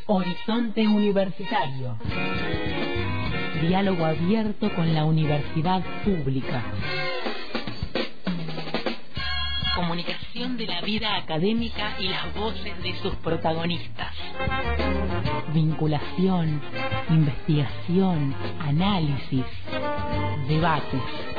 Horizonte Universitario. Diálogo abierto con la universidad pública. Comunicación de la vida académica y las voces de sus protagonistas. Vinculación, investigación, análisis, debates.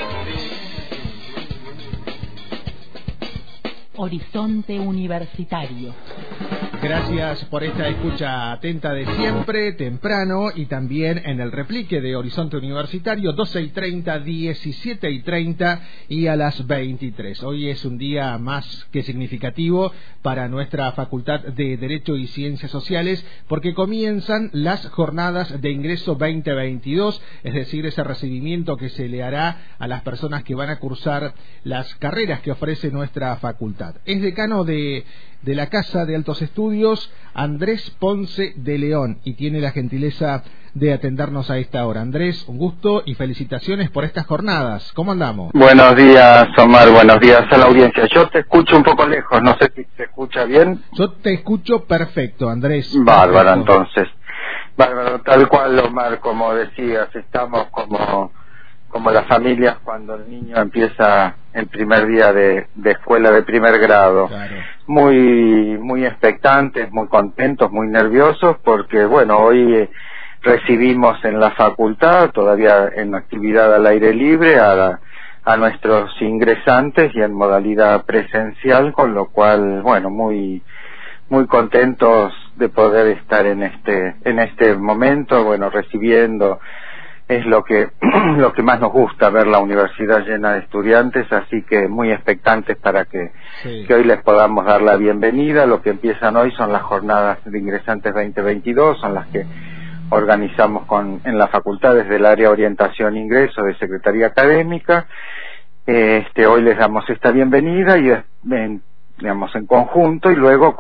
Horizonte Universitario. Gracias por esta escucha atenta de siempre, temprano y también en el replique de Horizonte Universitario, 12:30, 17:30 y a las 23. Hoy es un día más que significativo para nuestra Facultad de Derecho y Ciencias Sociales porque comienzan las jornadas de ingreso 2022, es decir, ese recibimiento que se le hará a las personas que van a cursar las carreras que ofrece nuestra facultad. Es decano de la Casa de Altos Estudios, Andrés Ponce de León, y tiene la gentileza de atendernos a esta hora. Andrés, un gusto y felicitaciones por estas jornadas. ¿Cómo andamos? Buenos días, Omar, buenos días a la audiencia. Yo te escucho un poco lejos, no sé si se escucha bien. Yo te escucho perfecto, Andrés. Bárbaro, perfecto. Entonces. Bárbaro, tal cual, Omar, como decías, estamos como las familias cuando el niño empieza el primer día de escuela de primer grado. Claro. Muy expectantes, muy contentos, muy nerviosos, porque bueno, hoy recibimos en la facultad, todavía en actividad al aire libre, a nuestros ingresantes y en modalidad presencial, con lo cual, bueno, muy contentos de poder estar en este momento, bueno, recibiendo. Es lo que más nos gusta, ver la universidad llena de estudiantes, así que muy expectantes para que hoy les podamos dar la bienvenida. Lo que empiezan hoy son las jornadas de ingresantes 2022, son las que organizamos en la facultad desde el área orientación e ingreso de Secretaría Académica. Hoy les damos esta bienvenida y digamos en conjunto, y luego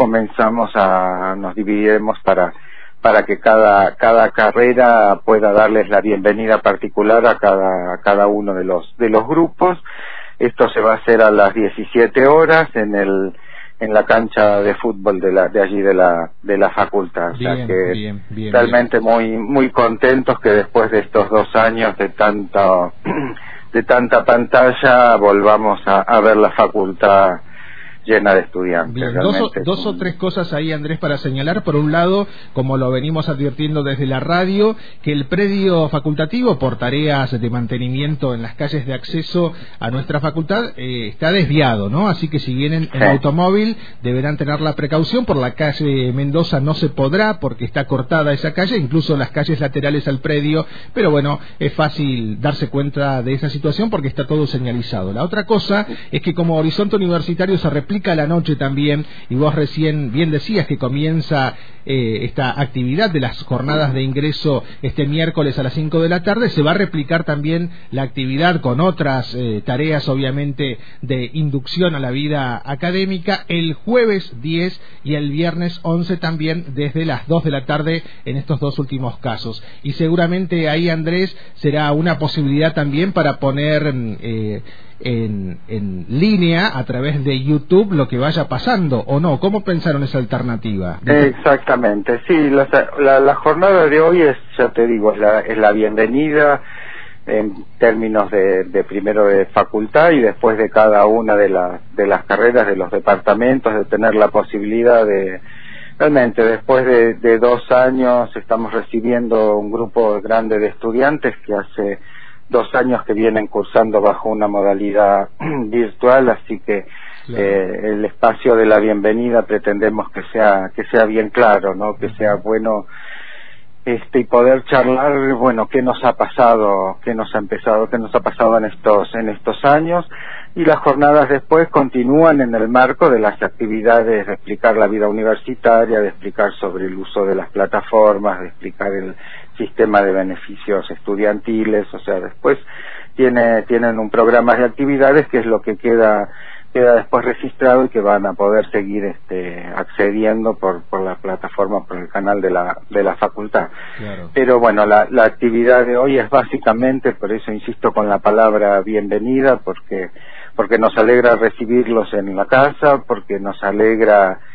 nos dividiremos para que cada carrera pueda darles la bienvenida particular a cada uno de los grupos. Esto se va a hacer a las 17 horas en la cancha de fútbol de allí de la facultad. Bien, o sea que bien, realmente muy contentos que después de estos 2 años de tanta pantalla volvamos a ver la facultad llena de estudiantes. Bien, dos o tres cosas ahí, Andrés, para señalar. Por un lado, como lo venimos advirtiendo desde la radio, que el predio facultativo, por tareas de mantenimiento en las calles de acceso a nuestra facultad, está desviado, ¿no? Así que si vienen en automóvil, deberán tener la precaución. Por la calle Mendoza no se podrá, porque está cortada esa calle, incluso las calles laterales al predio, pero bueno, es fácil darse cuenta de esa situación porque está todo señalizado. La otra cosa es que como Horizonte Universitario se replica a la noche también, y vos recién bien decías que comienza esta actividad de las jornadas de ingreso este miércoles a las 5 de la tarde, se va a replicar también la actividad con otras tareas obviamente de inducción a la vida académica el jueves 10 y el viernes 11 también desde las 2 de la tarde en estos dos últimos casos. Y seguramente ahí, Andrés, será una posibilidad también para poner en línea a través de YouTube lo que vaya pasando, ¿o no? ¿Cómo pensaron esa alternativa? Exactamente, sí, la jornada de hoy es, ya te digo, es la bienvenida en términos de primero de facultad y después de cada una de las carreras de los departamentos, de tener la posibilidad de realmente después de 2 años estamos recibiendo un grupo grande de estudiantes que hace 2 años que vienen cursando bajo una modalidad virtual, así que claro. El espacio de la bienvenida pretendemos que sea bien claro, ¿no? Que sea bueno y poder charlar, bueno, qué nos ha pasado, qué nos ha pasado en estos años, y las jornadas después continúan en el marco de las actividades de explicar la vida universitaria, de explicar sobre el uso de las plataformas, de explicar el sistema de beneficios estudiantiles, o sea, después tienen un programa de actividades que es lo que queda después registrado y que van a poder seguir accediendo por la plataforma, por el canal de la facultad. Claro. Pero bueno, la actividad de hoy es básicamente, por eso insisto con la palabra bienvenida, porque nos alegra recibirlos en la casa, porque nos alegra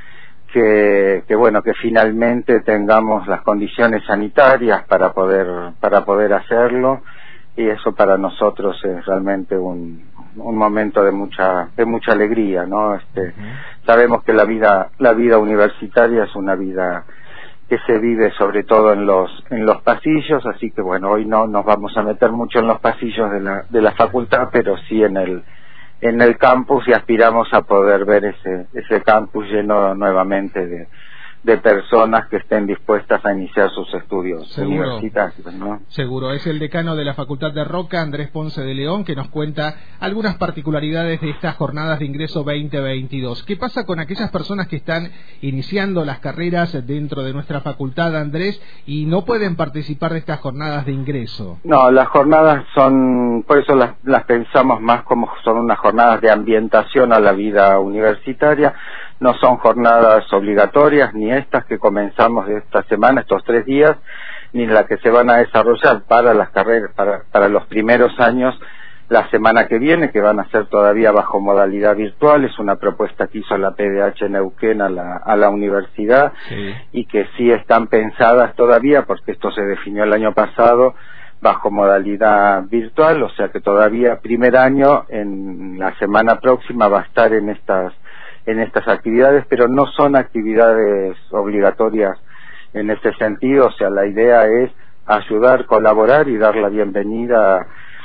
bueno, que finalmente tengamos las condiciones sanitarias para poder hacerlo, y eso para nosotros es realmente un momento de mucha alegría, ¿no? Sabemos que la vida universitaria es una vida que se vive sobre todo en los pasillos, así que bueno, hoy no nos vamos a meter mucho en los pasillos de la facultad, pero sí en el campus, y aspiramos a poder ver ese campus lleno nuevamente de personas que estén dispuestas a iniciar sus estudios universitarios, ¿no? Seguro. Es el decano de la Facultad de Roca, Andrés Ponce de León, que nos cuenta algunas particularidades de estas jornadas de ingreso 2022. ¿Qué pasa con aquellas personas que están iniciando las carreras dentro de nuestra facultad, Andrés, y no pueden participar de estas jornadas de ingreso? No, las jornadas son, por eso las pensamos más como son unas jornadas de ambientación a la vida universitaria. No son jornadas obligatorias, ni estas que comenzamos esta semana, estos 3 días, ni las que se van a desarrollar para las carreras, para los primeros años, la semana que viene, que van a ser todavía bajo modalidad virtual. Es una propuesta que hizo la PDH Neuquén a la universidad, sí, y que sí están pensadas todavía, porque esto se definió el año pasado, bajo modalidad virtual, o sea que todavía primer año, en la semana próxima, va a estar en estas actividades, pero no son actividades obligatorias en ese sentido. O sea, la idea es ayudar, colaborar y dar la bienvenida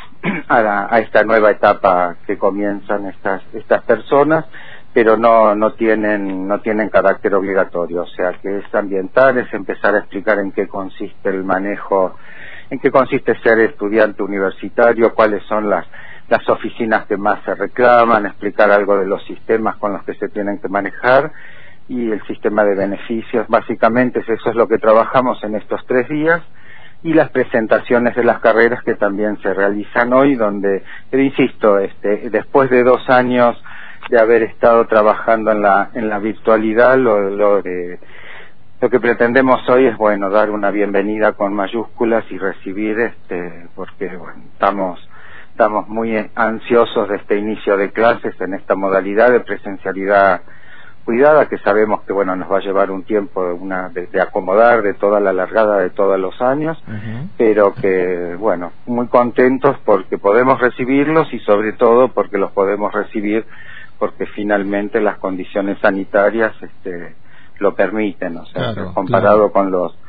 a esta nueva etapa que comienzan estas personas, pero no tienen carácter obligatorio. O sea, que es ambiental, es empezar a explicar en qué consiste el manejo, en qué consiste ser estudiante universitario, cuáles son las oficinas que más se reclaman, explicar algo de los sistemas con los que se tienen que manejar y el sistema de beneficios. Básicamente eso es lo que trabajamos en estos 3 días, y las presentaciones de las carreras que también se realizan hoy, donde, insisto, después de 2 años de haber estado trabajando en la virtualidad, lo que pretendemos hoy es, bueno, dar una bienvenida con mayúsculas y recibir, porque bueno, estamos muy ansiosos de este inicio de clases en esta modalidad de presencialidad cuidada, que sabemos que bueno, nos va a llevar un tiempo de acomodar de toda la largada de todos los años, pero que bueno, muy contentos porque podemos recibirlos, y sobre todo porque los podemos recibir porque finalmente las condiciones sanitarias lo permiten. O sea, claro, comparado con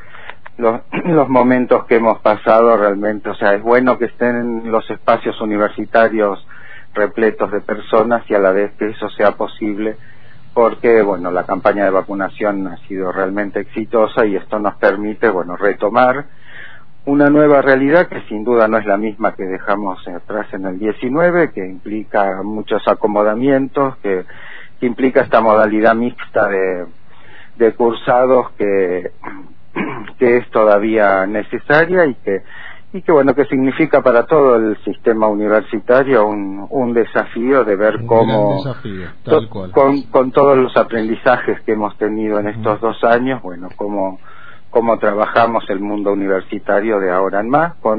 los momentos que hemos pasado, realmente, o sea, es bueno que estén en los espacios universitarios repletos de personas, y a la vez que eso sea posible, porque bueno, la campaña de vacunación ha sido realmente exitosa, y esto nos permite, bueno, retomar una nueva realidad que sin duda no es la misma que dejamos atrás en el 19, que implica muchos acomodamientos, que implica esta modalidad mixta de cursados que es todavía necesaria, y que bueno, que significa para todo el sistema universitario un desafío de ver cómo, con todos los aprendizajes que hemos tenido en estos 2 años, bueno, cómo trabajamos el mundo universitario de ahora en más, con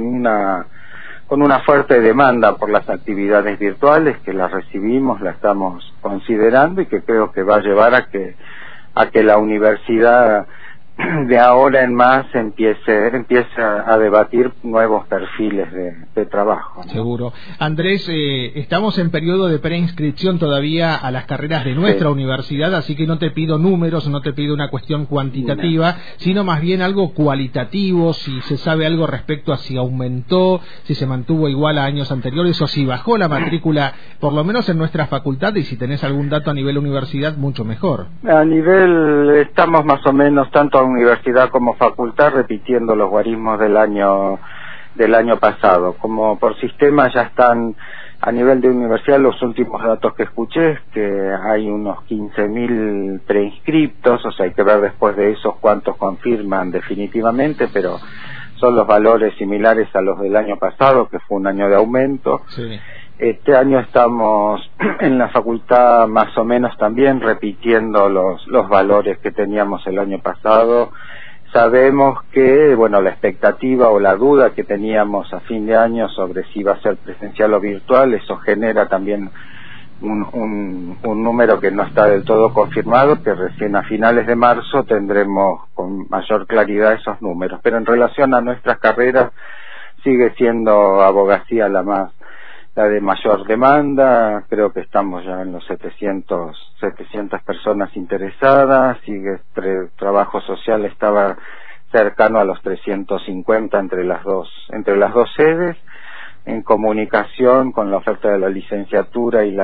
una fuerte demanda por las actividades virtuales, que las recibimos, las estamos considerando, y que creo que va a llevar a que la universidad de ahora en más empieza a debatir nuevos perfiles de trabajo, ¿no? Seguro. Andrés, estamos en periodo de preinscripción todavía a las carreras de nuestra universidad, así que no te pido números, no te pido una cuestión cuantitativa, sino más bien algo cualitativo, si se sabe algo respecto a si aumentó, si se mantuvo igual a años anteriores, o si bajó la matrícula, por lo menos en nuestra facultad, y si tenés algún dato a nivel universidad, mucho mejor. A nivel, estamos más o menos, tanto universidad como facultad, repitiendo los guarismos del año pasado. Como por sistema ya están a nivel de universidad, los últimos datos que escuché es que hay unos 15.000 preinscriptos, o sea, hay que ver después de esos cuántos confirman definitivamente, pero son los valores similares a los del año pasado, que fue un año de aumento. Sí. Este año estamos en la facultad más o menos también repitiendo los valores que teníamos el año pasado. Sabemos que, bueno, la expectativa o la duda que teníamos a fin de año sobre si iba a ser presencial o virtual, eso genera también un número que no está del todo confirmado, que recién a finales de marzo tendremos con mayor claridad esos números. Pero en relación a nuestras carreras, sigue siendo abogacía la de mayor demanda. Creo que estamos ya en los 700 personas interesadas. Sigue trabajo social, estaba cercano a los 350 entre las dos sedes. En comunicación, con la oferta de la licenciatura y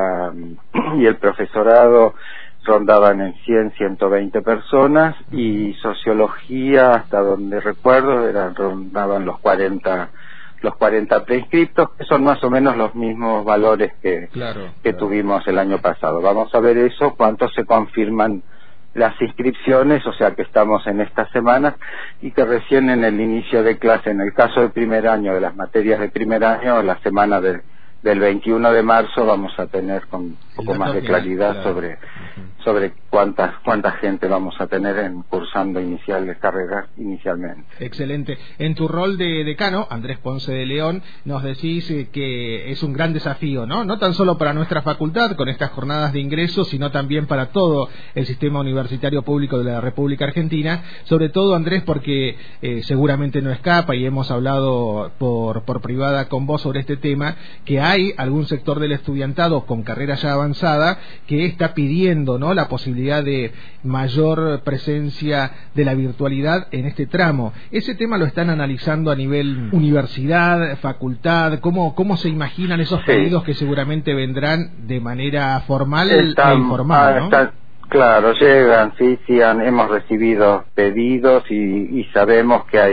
el profesorado, rondaban en 120 personas, y sociología, hasta donde recuerdo, rondaban los 40 preinscriptos, que son más o menos los mismos valores que tuvimos el año pasado. Vamos a ver eso, cuántos se confirman las inscripciones, o sea que estamos en estas semanas, y que recién en el inicio de clase, en el caso del primer año, de las materias de primer año, la semana del 21 de marzo vamos a tener con un poco más de claridad sobre cuánta gente vamos a tener cursando carreras inicialmente. Excelente. En tu rol de decano, Andrés Ponce de León, nos decís que es un gran desafío, ¿no? No tan solo para nuestra facultad con estas jornadas de ingreso, sino también para todo el sistema universitario público de la República Argentina. Sobre todo, Andrés, porque seguramente no escapa, y hemos hablado por privada con vos sobre este tema, que hay algún sector del estudiantado con carrera ya avanzada que está pidiendo, ¿no?, la posibilidad de mayor presencia de la virtualidad en este tramo. ¿Ese tema lo están analizando a nivel universidad, facultad? ¿Cómo se imaginan esos pedidos que seguramente vendrán de manera formal e informal, ¿no? Claro, llegan, sí, hemos recibido pedidos y sabemos que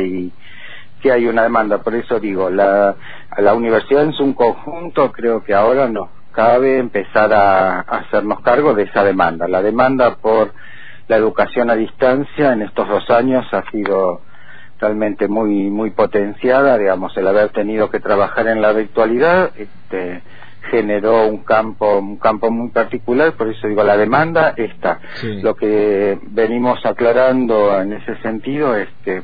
hay una demanda. Por eso digo, a la universidad en su conjunto creo que ahora nos cabe empezar a hacernos cargo de esa demanda. La demanda por la educación a distancia en estos 2 años ha sido realmente muy potenciada. Digamos, el haber tenido que trabajar en la virtualidad generó un campo muy particular. Por eso digo, la demanda está. Sí. Lo que venimos aclarando en ese sentido es que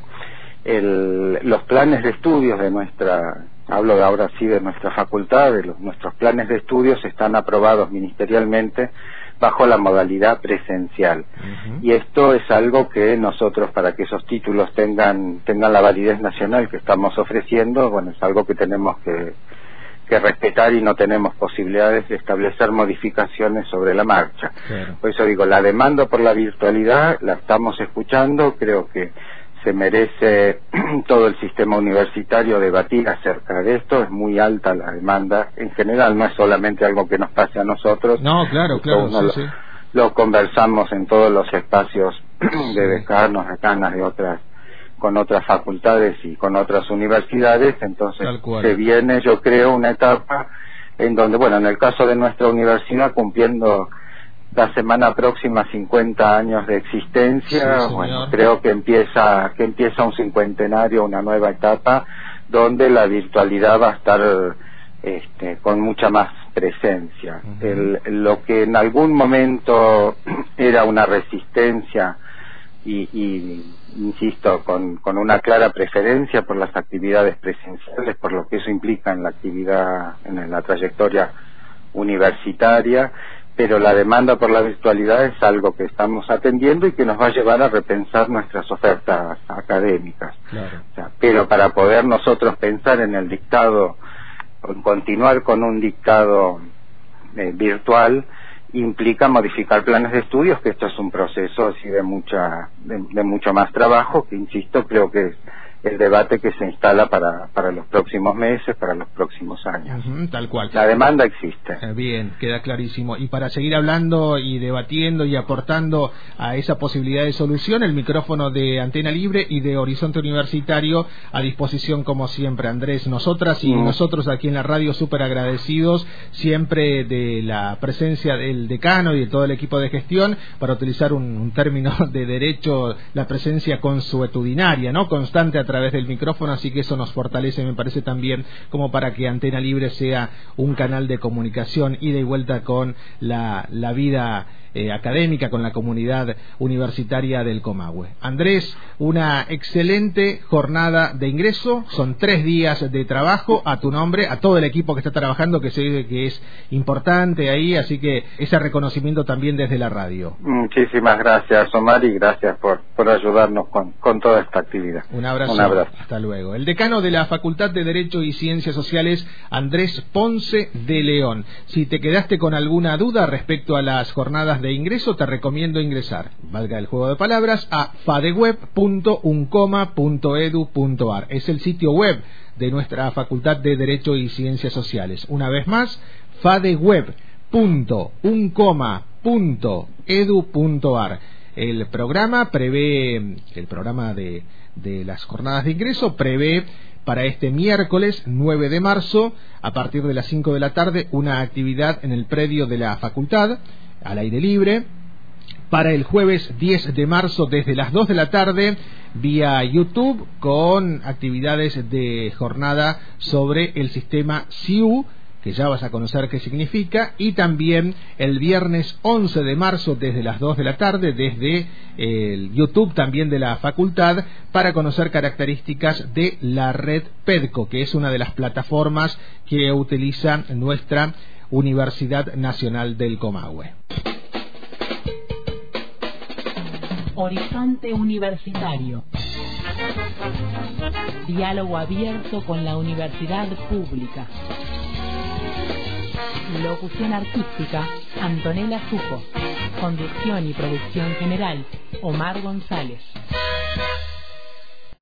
los planes de estudios de hablo ahora sí de nuestra facultad, nuestros planes de estudios están aprobados ministerialmente bajo la modalidad presencial. Y esto es algo que nosotros, para que esos títulos tengan la validez nacional que estamos ofreciendo, bueno, es algo que tenemos que respetar, y no tenemos posibilidades de establecer modificaciones sobre la marcha. Claro. Por eso digo, la demanda por la virtualidad la estamos escuchando. Creo que se merece todo el sistema universitario debatir acerca de esto. Es muy alta la demanda en general, no es solamente algo que nos pase a nosotros. No, claro, lo conversamos en todos los espacios de decanos, decanas con otras facultades y con otras universidades. Entonces se viene, yo creo, una etapa en donde, bueno, en el caso de nuestra universidad, cumpliendo la semana próxima 50 años de existencia, bueno, creo que empieza un cincuentenario, una nueva etapa donde la virtualidad va a estar con mucha más presencia. Lo que en algún momento era una resistencia y insisto, con una clara preferencia por las actividades presenciales, por lo que eso implica en la actividad, en la trayectoria universitaria, pero la demanda por la virtualidad es algo que estamos atendiendo y que nos va a llevar a repensar nuestras ofertas académicas. Claro. O sea, pero para poder nosotros pensar en el dictado, en continuar con un dictado virtual, implica modificar planes de estudios, que esto es un proceso así de mucho más trabajo, que insisto, creo que es el debate que se instala para los próximos meses, para los próximos años. Tal cual. La demanda existe. Bien, queda clarísimo. Y para seguir hablando y debatiendo y aportando a esa posibilidad de solución, el micrófono de Antena Libre y de Horizonte Universitario a disposición como siempre, Andrés. Nosotras y nosotros aquí en la radio súper agradecidos siempre de la presencia del decano y de todo el equipo de gestión, para utilizar un término de derecho, la presencia consuetudinaria, ¿no?, constante a través del micrófono, así que eso nos fortalece, me parece, también como para que Antena Libre sea un canal de comunicación ida y vuelta con la vida académica, con la comunidad universitaria del Comahue. Andrés, una excelente jornada de ingreso, son 3 días de trabajo a tu nombre, a todo el equipo que está trabajando, que sé que es importante ahí, así que ese reconocimiento también desde la radio. Muchísimas gracias, Omar, y gracias por ayudarnos con toda esta actividad. Un abrazo. Hasta luego. El decano de la Facultad de Derecho y Ciencias Sociales, Andrés Ponce de León. Si te quedaste con alguna duda respecto a las jornadas de ingreso, te recomiendo ingresar, valga el juego de palabras, a fadeweb.uncoma.edu.ar. Es el sitio web de nuestra Facultad de Derecho y Ciencias Sociales. Una vez más, fadeweb.uncoma.edu.ar. El programa de las jornadas de ingreso prevé para este miércoles 9 de marzo, a partir de las 5 de la tarde, una actividad en el predio de la facultad, al aire libre. Para el jueves 10 de marzo, desde las 2 de la tarde, vía YouTube, con actividades de jornada sobre el sistema SIU, que ya vas a conocer qué significa, y también el viernes 11 de marzo desde las 2 de la tarde, desde el YouTube también de la facultad, para conocer características de la red PEDCO, que es una de las plataformas que utiliza nuestra Universidad Nacional del Comahue. Horizonte Universitario. Diálogo abierto con la universidad pública. Locución artística, Antonella Sujo. Conducción y producción general, Omar González.